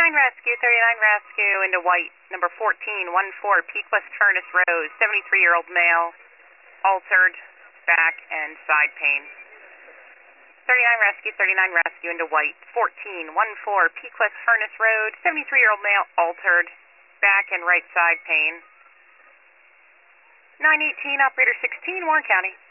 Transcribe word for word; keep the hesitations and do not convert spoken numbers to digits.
thirty-nine Rescue, thirty-nine Rescue into white, number fourteen one four, Peak West Furnace Road, seventy-three-year-old male, altered back and side pain. thirty-nine Rescue, thirty-nine Rescue into white, fourteen one four, Peak West Furnace Road, seventy-three-year-old male, altered back and right side pain. nine eighteen, operator sixteen, Warren County.